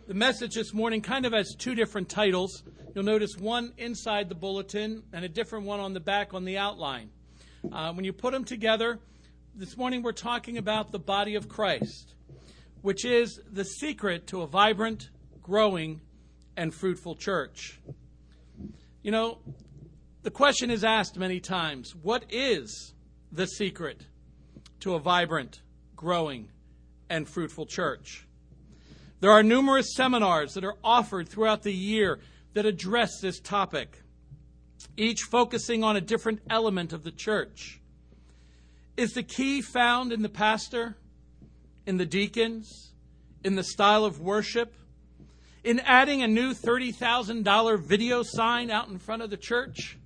The message this morning kind of has two different titles. You'll notice one inside the bulletin and a different one on the back on the outline. When you put them together, this morning we're talking about the body of Christ, which is the secret to a vibrant, growing, and fruitful church. You know, the question is asked many times, what is the secret to a vibrant, growing, and fruitful church? There are numerous seminars that are offered throughout the year that address this topic, each focusing on a different element of the church. Is the key found in the pastor, in the deacons, in the style of worship, in adding a new $30,000 video sign out in front of the church?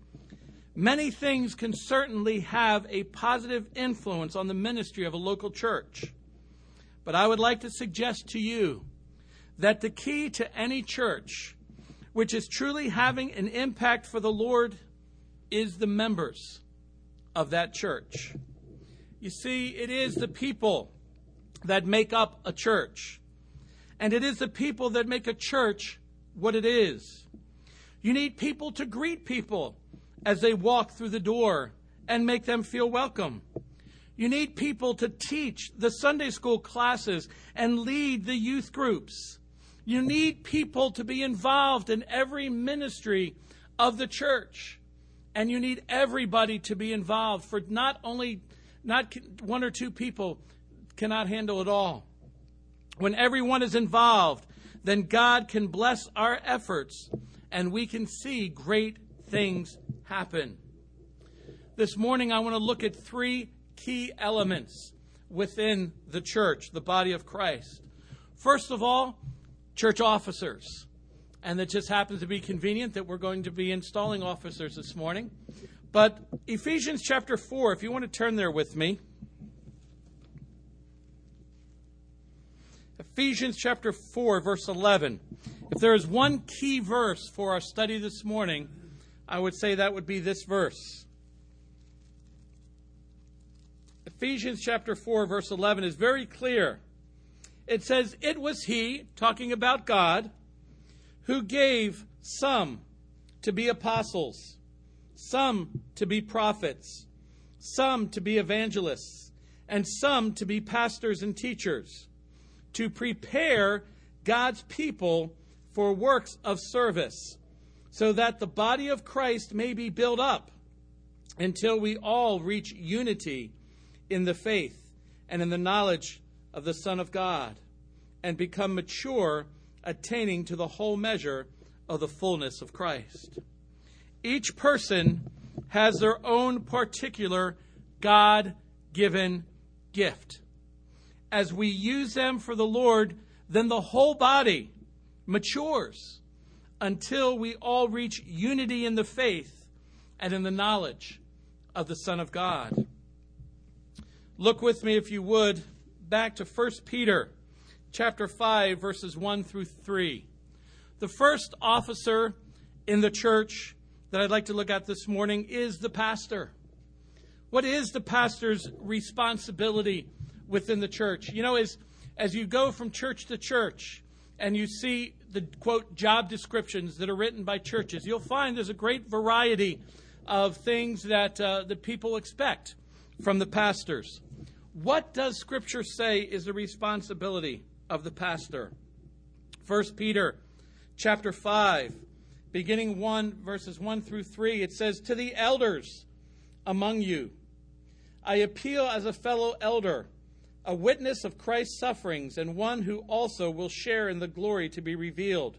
Many things can certainly have a positive influence on the ministry of a local church. But I would like to suggest to you that the key to any church which is truly having an impact for the Lord is the members of that church. You see, it is the people that make up a church. And it is the people that make a church what it is. You need people to greet people as they walk through the door and make them feel welcome. You need people to teach the Sunday school classes and lead the youth groups. You need people to be involved in every ministry of the church. And you need everybody to be involved, for not one or two people cannot handle it all. When everyone is involved, then God can bless our efforts and we can see great things happen. This morning I want to look at three key elements within the church, the body of Christ. First of all, church officers. And it just happens to be convenient that we're going to be installing officers this morning. But Ephesians chapter 4, if you want to turn there with me. Ephesians chapter 4, verse 11. If there is one key verse for our study this morning, I would say that would be this verse. Ephesians chapter 4, verse 11 is very clear. It says, "It was He," talking about God, "who gave some to be apostles, some to be prophets, some to be evangelists, and some to be pastors and teachers, to prepare God's people for works of service, so that the body of Christ may be built up until we all reach unity in the faith and in the knowledge of the Son of God, and become mature, attaining to the whole measure of the fullness of Christ." Each person has their own particular God-given gift. As we use them for the Lord, then the whole body matures until we all reach unity in the faith and in the knowledge of the Son of God. Look with me, if you would, back to 1 Peter chapter 5, verses 1 through 3. The first officer in the church that I'd like to look at this morning is the pastor. What is the pastor's responsibility within the church? You know, as you go from church to church and you see the, quote, job descriptions that are written by churches, you'll find there's a great variety of things that the people expect from the pastors. What does Scripture say is the responsibility of the pastor? 1 Peter chapter 5, beginning verses 1 through 3, it says, "To the elders among you, I appeal as a fellow elder, a witness of Christ's sufferings, and one who also will share in the glory to be revealed.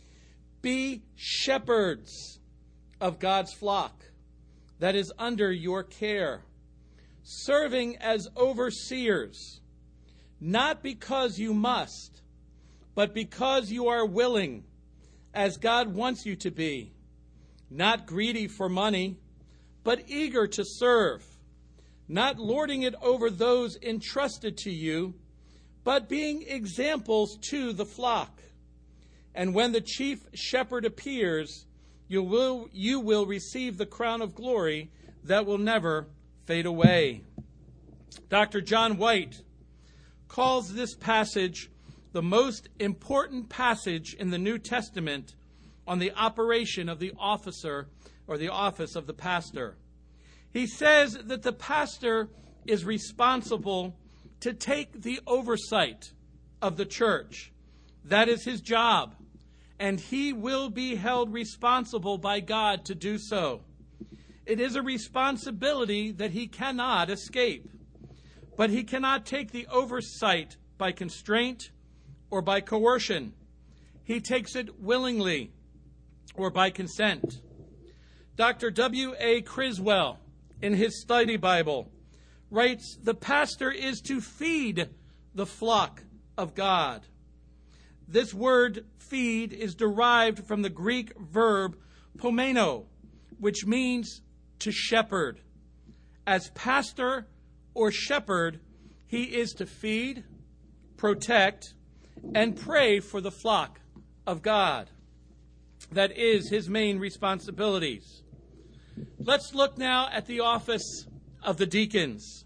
Be shepherds of God's flock that is under your care, serving as overseers, not because you must, but because you are willing, as God wants you to be, not greedy for money, but eager to serve, not lording it over those entrusted to you, but being examples to the flock. And when the chief shepherd appears, you will receive the crown of glory that will never fade away." Dr. John White calls this passage the most important passage in the New Testament on the operation of the officer or the office of the pastor. He says that the pastor is responsible to take the oversight of the church. That is his job, and he will be held responsible by God to do so. It is a responsibility that he cannot escape, but he cannot take the oversight by constraint or by coercion. He takes it willingly or by consent. Dr. W.A. Criswell, in his study Bible, writes, "The pastor is to feed the flock of God." This word feed is derived from the Greek verb pomeno, which means to shepherd. As pastor or shepherd, he is to feed, protect, and pray for the flock of God. That is his main responsibilities. Let's look now at the office of the deacons.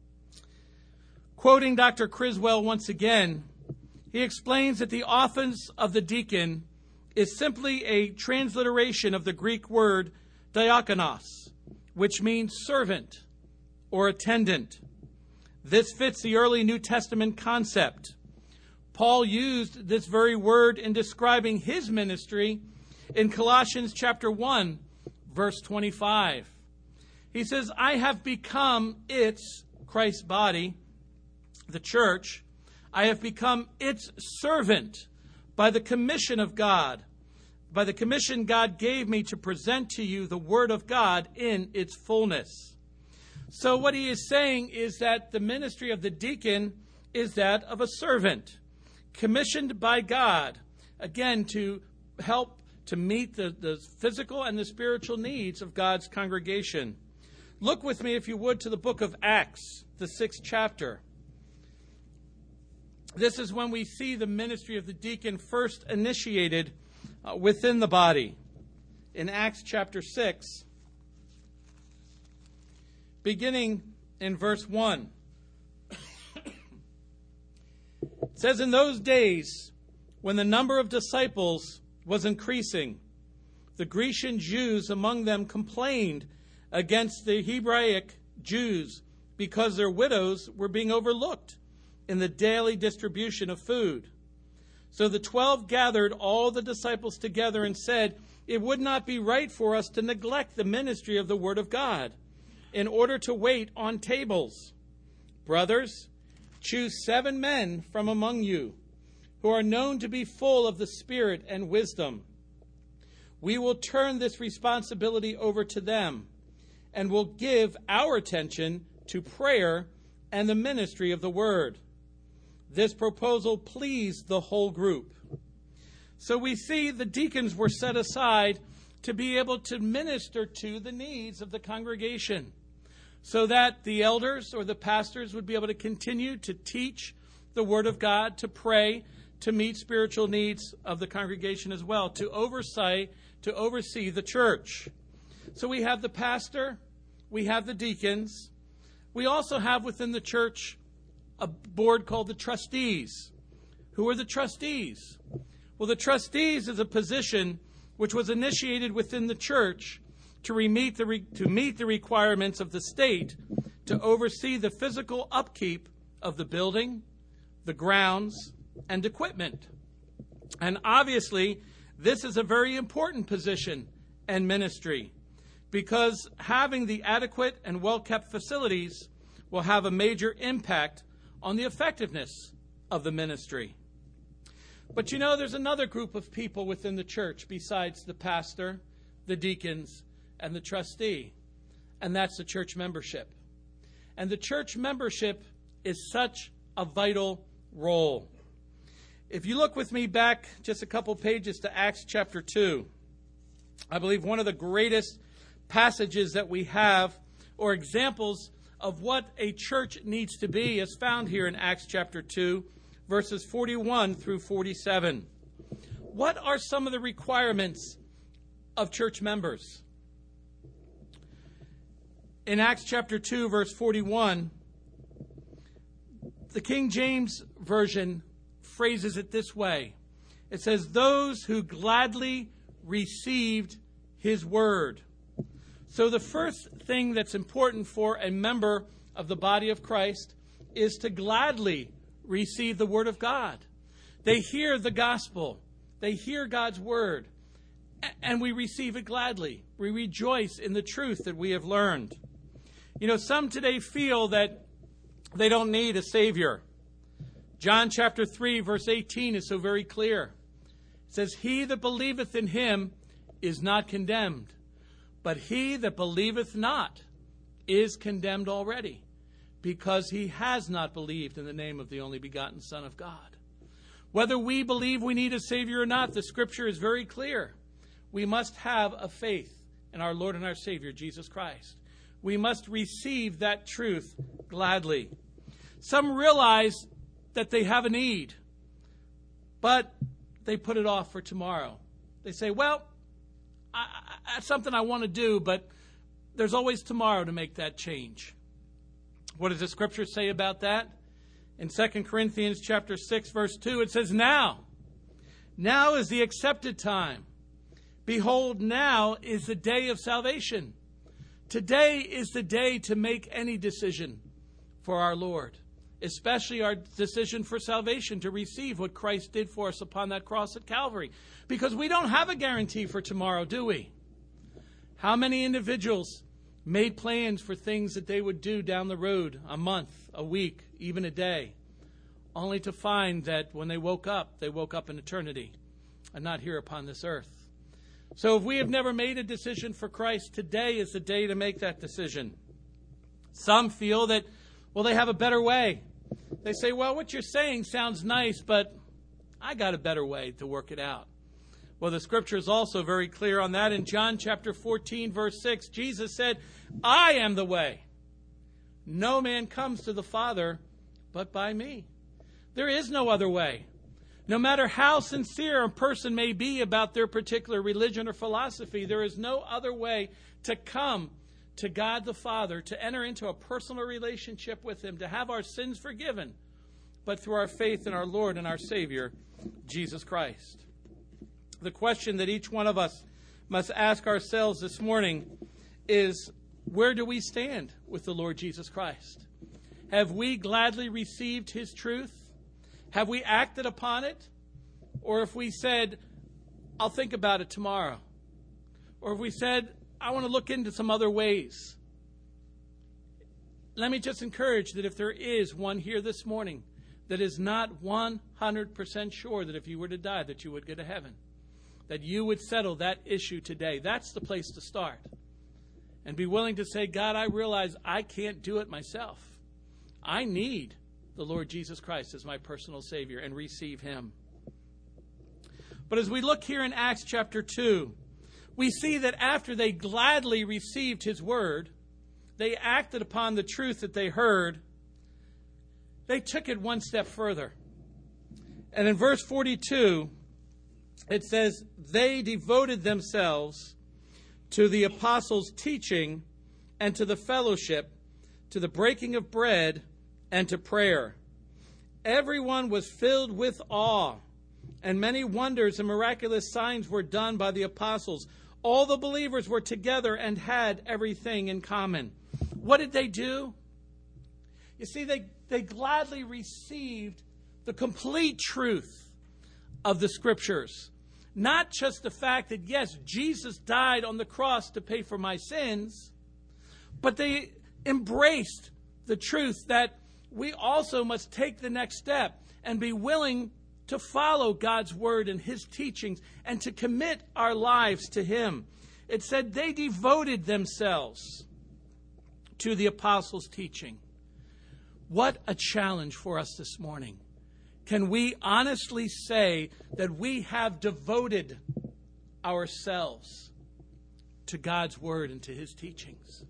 Quoting Dr. Criswell once again, he explains that the office of the deacon is simply a transliteration of the Greek word diakonos, which means servant or attendant. This fits the early New Testament concept. Paul used this very word in describing his ministry in Colossians chapter 1, verse 25. He says, "I have become its," Christ's body, the church, "I have become its servant by the commission of God, by the commission God gave me to present to you the word of God in its fullness." So what he is saying is that the ministry of the deacon is that of a servant, commissioned by God, again, to help to meet the physical and the spiritual needs of God's congregation. Look with me, if you would, to the book of Acts, the 6th chapter. This is when we see the ministry of the deacon first initiated within the body. In Acts chapter 6, beginning in verse 1. It says, "In those days, when the number of disciples was increasing, the Grecian Jews among them complained against the Hebraic Jews because their widows were being overlooked in the daily distribution of food. So the 12 gathered all the disciples together and said, 'It would not be right for us to neglect the ministry of the word of God in order to wait on tables. Brothers, choose 7 men from among you who are known to be full of the Spirit and wisdom. We will turn this responsibility over to them and will give our attention to prayer and the ministry of the word.' This proposal pleased the whole group." So we see the deacons were set aside to be able to minister to the needs of the congregation, so that the elders or the pastors would be able to continue to teach the word of God, to pray, to meet spiritual needs of the congregation as well, to oversee the church. So we have the pastor, we have the deacons. We also have within the church a board called the trustees. Who are the trustees? Well, the trustees is a position which was initiated within the church to meet the requirements of the state to oversee the physical upkeep of the building, the grounds, and equipment. And obviously, this is a very important position and ministry, because having the adequate and well-kept facilities will have a major impact on the effectiveness of the ministry. But you know, there's another group of people within the church besides the pastor, the deacons, and the trustee, and that's the church membership. And the church membership is such a vital role. If you look with me back just a couple pages to Acts chapter 2, I believe one of the greatest passages that we have, or examples of what a church needs to be, is found here in Acts chapter 2, verses 41 through 47. What are some of the requirements of church members? In Acts chapter 2, verse 41, the King James Version phrases it this way. It says, those who gladly received his word. So the first thing that's important for a member of the body of Christ is to gladly receive the word of God. They hear the gospel. They hear God's word. And we receive it gladly. We rejoice in the truth that we have learned. You know, some today feel that they don't need a Savior. John chapter 3, verse 18 is so very clear. It says, he that believeth in him is not condemned, but he that believeth not is condemned already, because he has not believed in the name of the only begotten Son of God. Whether we believe we need a Savior or not, the Scripture is very clear. We must have a faith in our Lord and our Savior, Jesus Christ. We must receive that truth gladly. Some realize that they have a need, but they put it off for tomorrow. They say, well, that's something I want to do, but there's always tomorrow to make that change. What does the Scripture say about that? In 2 Corinthians chapter 6, verse 2, it says, now is the accepted time. Behold, now is the day of salvation. Today is the day to make any decision for our Lord, especially our decision for salvation, to receive what Christ did for us upon that cross at Calvary. Because we don't have a guarantee for tomorrow, do we? How many individuals made plans for things that they would do down the road, a month, a week, even a day, only to find that when they woke up in eternity and not here upon this earth. So if we have never made a decision for Christ, today is the day to make that decision. Some feel that, well, they have a better way. They say, well, what you're saying sounds nice, but I got a better way to work it out. Well, the Scripture is also very clear on that. In John chapter 14, verse 6, Jesus said, I am the way. No man comes to the Father but by me. There is no other way. No matter how sincere a person may be about their particular religion or philosophy, there is no other way to come to God the Father, to enter into a personal relationship with Him, to have our sins forgiven, but through our faith in our Lord and our Savior, Jesus Christ. The question that each one of us must ask ourselves this morning is, where do we stand with the Lord Jesus Christ? Have we gladly received His truth? Have we acted upon it? Or if we said, I'll think about it tomorrow. Or if we said, I want to look into some other ways. Let me just encourage that if there is one here this morning that is not 100% sure that if you were to die that you would go to heaven, that you would settle that issue today. That's the place to start. And be willing to say, God, I realize I can't do it myself. I need the Lord Jesus Christ as my personal Savior and receive Him. But as we look here in Acts chapter 2, we see that after they gladly received His word, they acted upon the truth that they heard, they took it one step further. And in verse 42, it says, they devoted themselves to the apostles' teaching and to the fellowship, to the breaking of bread and to prayer. Everyone was filled with awe, and many wonders and miraculous signs were done by the apostles. All the believers were together and had everything in common. What did they do? You see, they gladly received the complete truth of the Scriptures. Not just the fact that, yes, Jesus died on the cross to pay for my sins, but they embraced the truth that we also must take the next step and be willing to follow God's word and His teachings and to commit our lives to Him. It said they devoted themselves to the apostles' teaching. What a challenge for us this morning. Can we honestly say that we have devoted ourselves to God's word and to His teachings?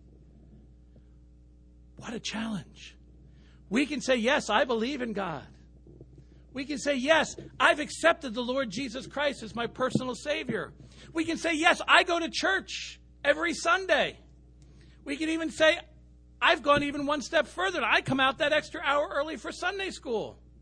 What a challenge. We can say, yes, I believe in God. We can say, yes, I've accepted the Lord Jesus Christ as my personal Savior. We can say, yes, I go to church every Sunday. We can even say, I've gone even one step further. I come out that extra hour early for Sunday school.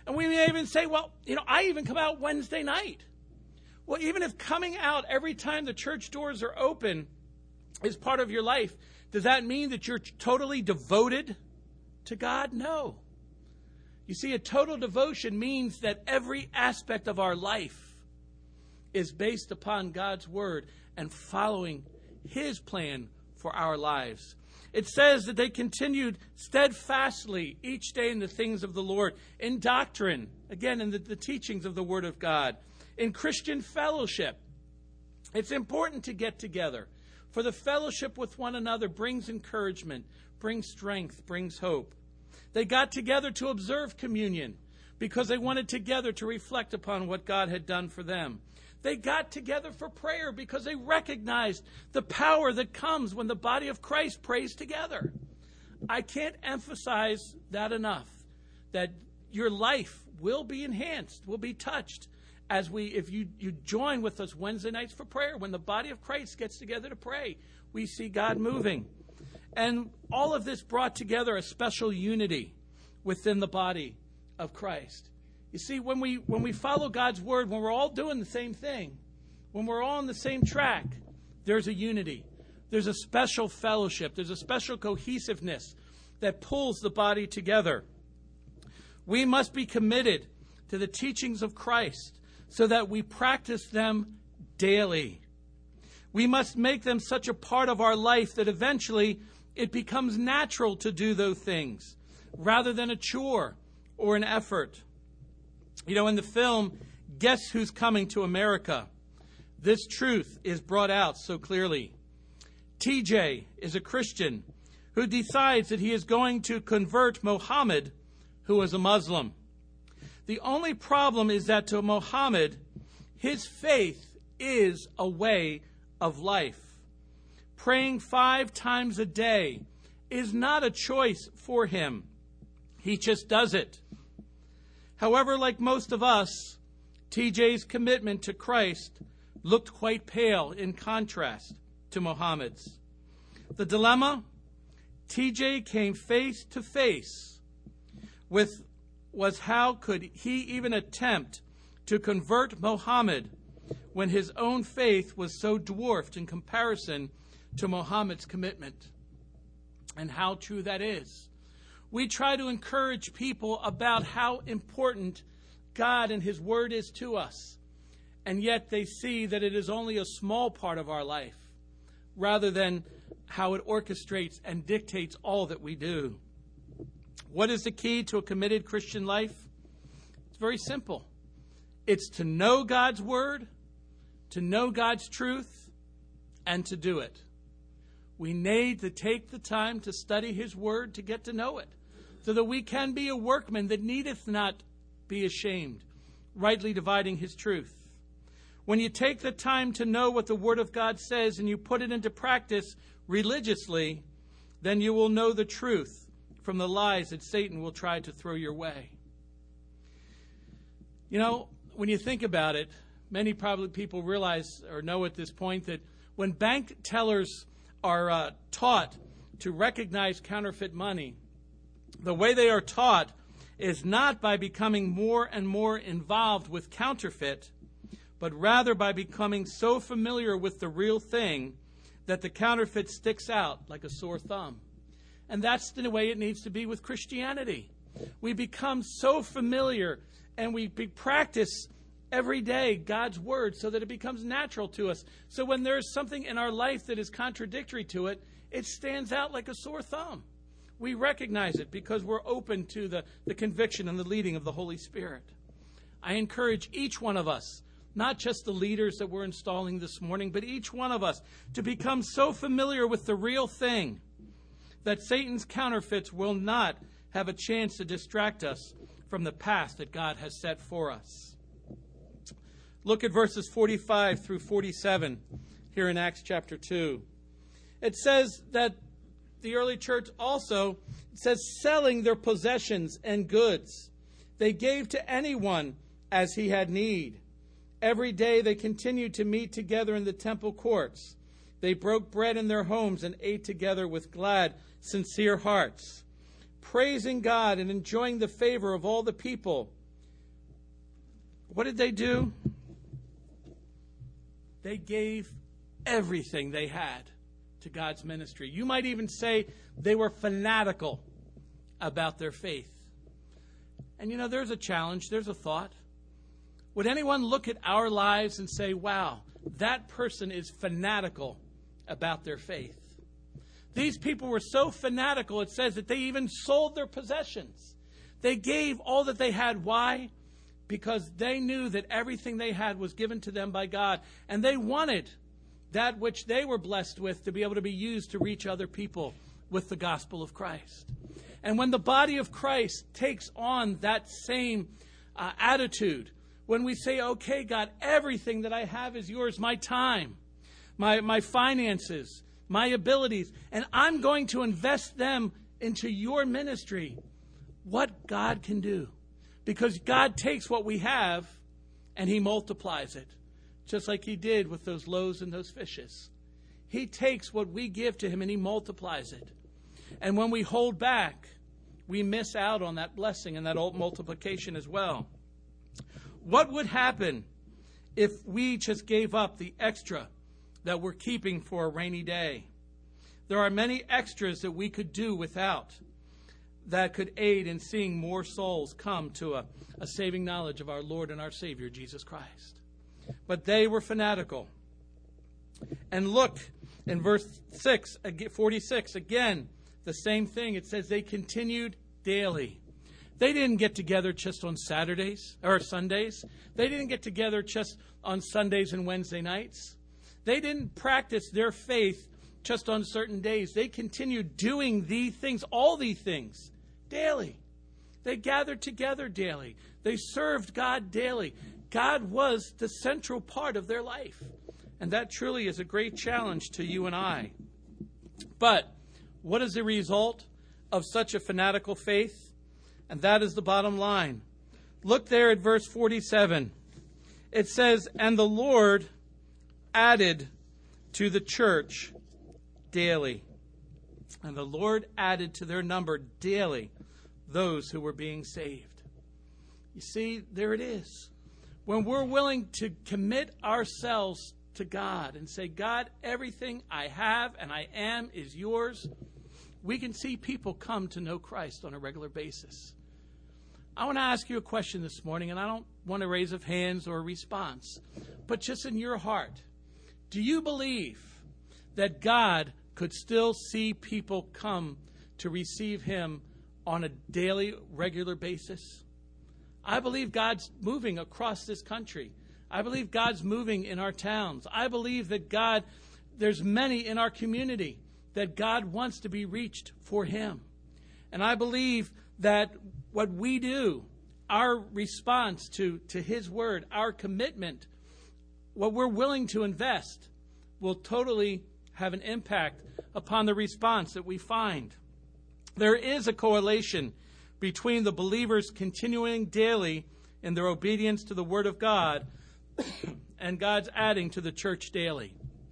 And we may even say, well, I even come out Wednesday night. Well, even if coming out every time the church doors are open is part of your life, does that mean that you're totally devoted to God? No. You see, a total devotion means that every aspect of our life is based upon God's word and following his plan for our lives. It says that they continued steadfastly each day in the things of the Lord, in doctrine, again, in the teachings of the word of God, in Christian fellowship. It's important to get together, for the fellowship with one another brings encouragement, brings strength, brings hope. They got together to observe communion because they wanted together to reflect upon what God had done for them. They got together for prayer because they recognized the power that comes when the body of Christ prays together. I can't emphasize that enough, that your life will be enhanced, will be touched if you join with us Wednesday nights for prayer. When the body of Christ gets together to pray, we see God moving. And all of this brought together a special unity within the body of Christ. You see, when we follow God's word, when we're all doing the same thing, when we're all on the same track, there's a unity. There's a special fellowship. There's a special cohesiveness that pulls the body together. We must be committed to the teachings of Christ so that we practice them daily. We must make them such a part of our life that eventually it becomes natural to do those things rather than a chore or an effort. In the film, Guess Who's Coming to America? This truth is brought out so clearly. TJ is a Christian who decides that he is going to convert Muhammad, who was a Muslim. The only problem is that to Muhammad, his faith is a way of life. Praying 5 times a day is not a choice for him. He just does it. However, like most of us, TJ's commitment to Christ looked quite pale in contrast to Muhammad's. The dilemma? TJ came face to face with was how could he even attempt to convert Muhammad when his own faith was so dwarfed in comparison to Muhammad's commitment. And how true that is. We try to encourage people about how important God and his word is to us, and yet they see that it is only a small part of our life, rather than how it orchestrates and dictates all that we do. What is the key to a committed Christian life? It's very simple. It's to know God's word, to know God's truth, and to do it. We need to take the time to study his word to get to know it, so that we can be a workman that needeth not be ashamed, rightly dividing his truth. When you take the time to know what the word of God says and you put it into practice religiously, then you will know the truth from the lies that Satan will try to throw your way. When you think about it, many probably people realize or know at this point that when bank tellers are taught to recognize counterfeit money, the way they are taught is not by becoming more and more involved with counterfeit, but rather by becoming so familiar with the real thing that the counterfeit sticks out like a sore thumb. And that's the way it needs to be with Christianity. We become so familiar and we practice every day God's word so that it becomes natural to us. So when there's something in our life that is contradictory to it, it stands out like a sore thumb. We recognize it because we're open to the conviction and the leading of the Holy Spirit. I encourage each one of us, not just the leaders that we're installing this morning, but each one of us to become so familiar with the real thing that Satan's counterfeits will not have a chance to distract us from the path that God has set for us. Look at verses 45 through 47 here in Acts chapter 2. It says that the early church also, selling their possessions and goods, they gave to anyone as he had need. Every day they continued to meet together in the temple courts. They broke bread in their homes and ate together with glad, sincere hearts, praising God and enjoying the favor of all the people. What did they do? They gave everything they had to God's ministry. You might even say they were fanatical about their faith. And there's a challenge, there's a thought. Would anyone look at our lives and say, wow, that person is fanatical about their faith? These people were so fanatical, it says that they even sold their possessions. They gave all that they had. Why? Because they knew that everything they had was given to them by God. And they wanted that which they were blessed with to be able to be used to reach other people with the gospel of Christ. And when the body of Christ takes on that same attitude, when we say, okay, God, everything that I have is yours, my time, my finances, my abilities, and I'm going to invest them into your ministry, what God can do. Because God takes what we have and he multiplies it, just like he did with those loaves and those fishes. He takes what we give to him and he multiplies it. And when we hold back, we miss out on that blessing and that multiplication as well. What would happen if we just gave up the extra that we're keeping for a rainy day? There are many extras that we could do without that could aid in seeing more souls come to a saving knowledge of our Lord and our Savior, Jesus Christ. But they were fanatical. And look, in verse 46, again, the same thing. It says they continued daily. They didn't get together just on Saturdays or Sundays. They didn't get together just on Sundays and Wednesday nights. They didn't practice their faith just on certain days. They continued doing these things, all these things, daily. They gathered together daily. They served God daily. God was the central part of their life. And that truly is a great challenge to you and I. But what is the result of such a fanatical faith? And that is the bottom line. Look there at verse 47. It says, and the Lord added to the church daily. And the Lord added to their number daily those who were being saved. You see, there it is. When we're willing to commit ourselves to God and say, God, everything I have and I am is yours, we can see people come to know Christ on a regular basis. I want to ask you a question this morning, and I don't want a raise of hands or a response, but just in your heart, do you believe that God could still see people come to receive him on a daily, regular basis? I believe God's moving across this country. I believe God's moving in our towns. I believe that there's many in our community that God wants to be reached for him. And I believe that what we do, our response to his word, our commitment, what we're willing to invest, will totally have an impact upon the response that we find. There is a correlation between the believers continuing daily in their obedience to the word of God and God's adding to the church daily.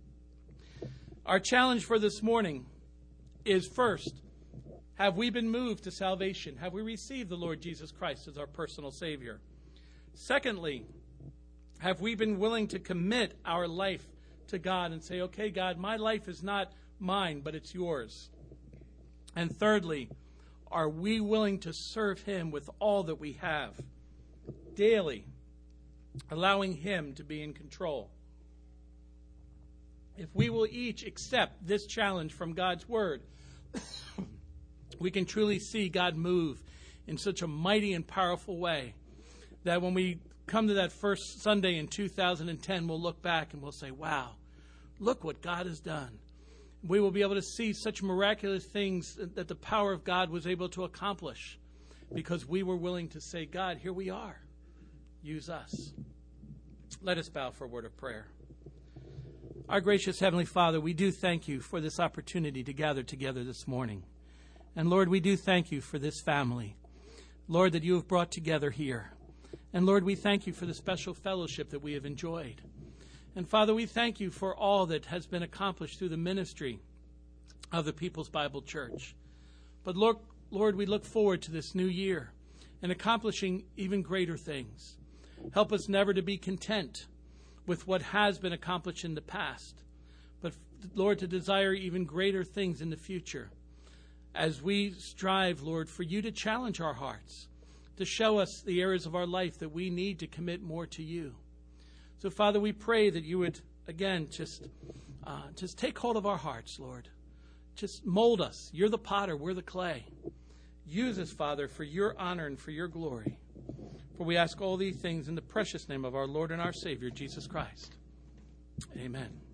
Our challenge for this morning is, first, have we been moved to salvation? Have we received the Lord Jesus Christ as our personal Savior? Secondly, have we been willing to commit our life to God and say, okay, God, my life is not mine, but it's yours? And thirdly, are we willing to serve him with all that we have daily, allowing him to be in control? If we will each accept this challenge from God's word, we can truly see God move in such a mighty and powerful way that when we come to that first Sunday in 2010, we'll look back and we'll say, wow, look what God has done. We will be able to see such miraculous things that the power of God was able to accomplish because we were willing to say, God, here we are. Use us. Let us bow for a word of prayer. Our gracious Heavenly Father, we do thank you for this opportunity to gather together this morning. And Lord, we do thank you for this family, Lord, that you have brought together here. And Lord, we thank you for the special fellowship that we have enjoyed. And Father, we thank you for all that has been accomplished through the ministry of the People's Bible Church. But Lord, we look forward to this new year and accomplishing even greater things. Help us never to be content with what has been accomplished in the past, but, Lord, to desire even greater things in the future as we strive, Lord, for you to challenge our hearts, to show us the areas of our life that we need to commit more to you. So, Father, we pray that you would, again, just take hold of our hearts, Lord. Just mold us. You're the potter. We're the clay. Use us, Father, for your honor and for your glory. For we ask all these things in the precious name of our Lord and our Savior, Jesus Christ. Amen.